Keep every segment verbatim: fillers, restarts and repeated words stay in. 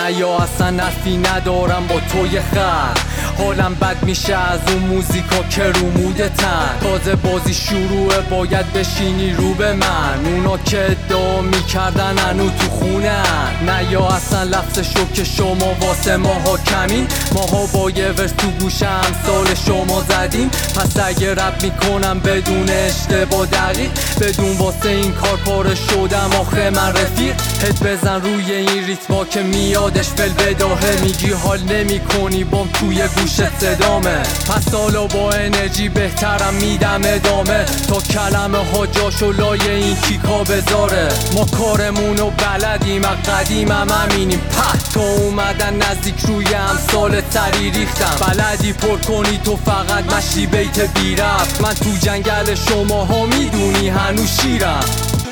نه یا اصلا حرفی ندارم با توی خر. حالم بد میشه از اون موزیکا که رو موده تن. تازه بازی شروعه باید بشینی رو به من. اونا که ادعا میکردن هنو تو خونه هن. نه یا اصلا لفظشو که شما واسه ماها کمین. ماها با یه ورس تو گوشه امثال شما زدیم. پس اگه رپ میکنم بدون اشتباه دقیق، بدون واسه این کار پاره شدم آخه من رفیق. هد بزن روی این ریتما که میادش فل بداهه. میگی حال نمی کنی بام توی گوشت صدامه. پس حالا با انرژی بهترم میدم ادامه تا کلمه ها جاشو لای این کیکا بذاره. ما کارمونو بلدیم از قدیم هم همینیم. پت تا اومدن نزدیک روی امثال سری ریختم. بلدی پر کنی تو فقط مشتی بیت بی رفت. من تو جنگل شما ها میدونی هنو شیرم.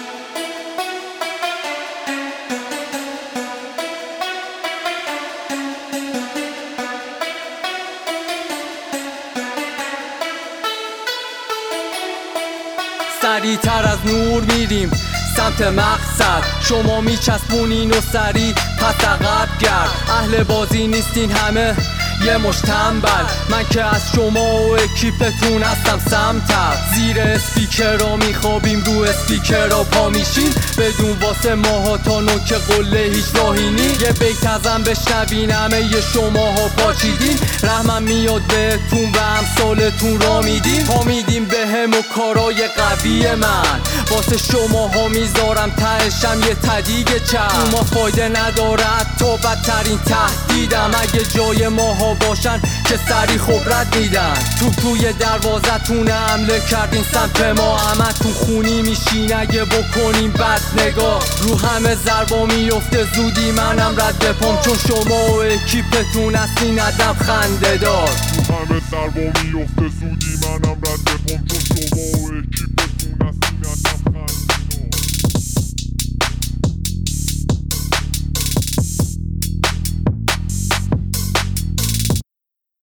سریع‌تر از نور میریم سمت مقصد. شما میچسبونین و سریع پس عقب گرد. اهل بازی نیستین همه یه مش تنبل. من که از شما و اکیپتون هستم سمتر. زیر اسپیکرها میخوابیم رو اسپیکرها پا میشیم. بدون واسه ماها تا نوک قله هیچ راهی نی. یه بیت ازم بشنوین همه یه شماها پاچیدین. رحمم میاد بهتون و امثالتون را میدیم. پا میدیم به هم و کارای قوی من. واسه شماها میذارم تهشم یه تدیگ چند. ما فایده نداره حتی بدترین تهدیدم. اگه جای ماها باشن که سری خوب رد میدن. تو توی دروازتون حمله کردین سمت ما. همه تو خونی میشین اگه بکنیم بد نگاه. رو همه ضربا میفته زودی منم رد بپام. چون شما و اکیپتون هستین ادب خنده دار. رو همه ضربا میفته زودی منم رد بپام. چون شما و اکیپتون هستین ادب خنده